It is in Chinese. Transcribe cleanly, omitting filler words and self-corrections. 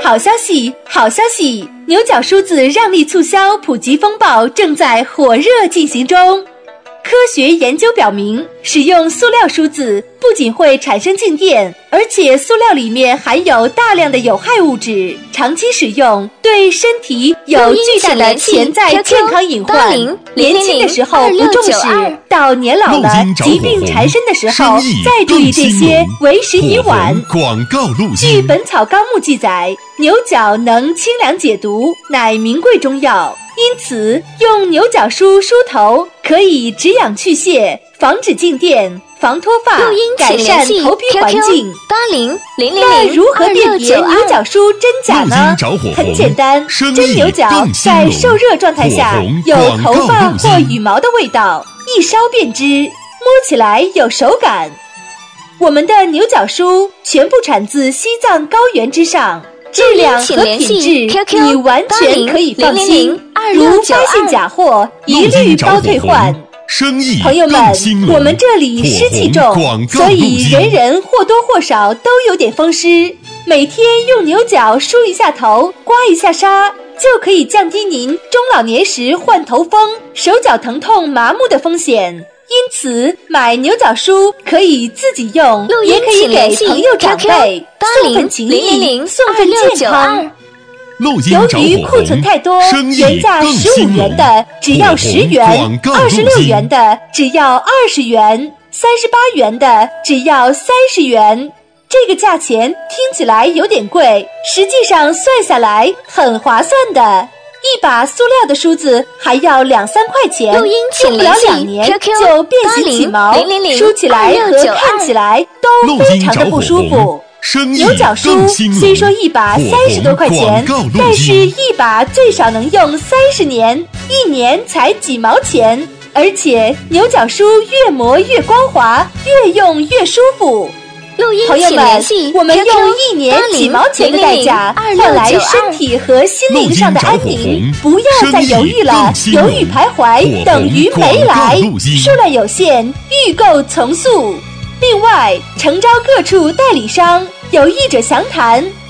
好消息，好消息！牛角梳子让利促销普及风暴正在火热进行中。科学研究表明，使用塑料梳子不仅会产生静电，而且塑料里面含有大量的有害物质，长期使用对身体有巨大的潜在健康隐患。年轻的时候不重视，到年老了疾病缠身的时候再注意这些，为时已晚。 广告路据《本草纲目》记载，牛角能清凉解毒，乃名贵中药。因此，用牛角梳梳头可以止痒去屑，防止静电，防脱发，改善头皮环境。那如何辨别牛角梳真假呢？很简单，真牛角在受热状态下有头发或羽毛的味道，一烧便知，摸起来有手感。我们的牛角梳全部产自西藏高原之上。质量和品质你完全可以放心，如发现假货一律包退换。朋友们，我们这里湿气重，所以人人或多或少都有点风湿，每天用牛角梳一下头，刮一下痧，就可以降低您中老年时患头风、手脚疼痛麻木的风险。因此，买牛角梳可以自己用，也可以给朋友长辈送份情谊，送份健康。由于库存太多，原价15元的只要10元，26元的只要20元，38元的只要30元。这个价钱听起来有点贵，实际上算下来很划算的。一把塑料的梳子还要2-3块钱，用不了2年就变形起毛，梳起来和看起来都非常的不舒服。牛角梳虽说一把30多块钱，但是一把最少能用30年，1年才几毛钱，而且牛角梳越磨越光滑，越用越舒服。朋友们，我们用1年几毛钱的代价换来身体和心灵上的安宁，不要再犹豫了，犹豫徘徊等于没来。数量有限，预购从速。另外，诚招各处代理商，有意者详谈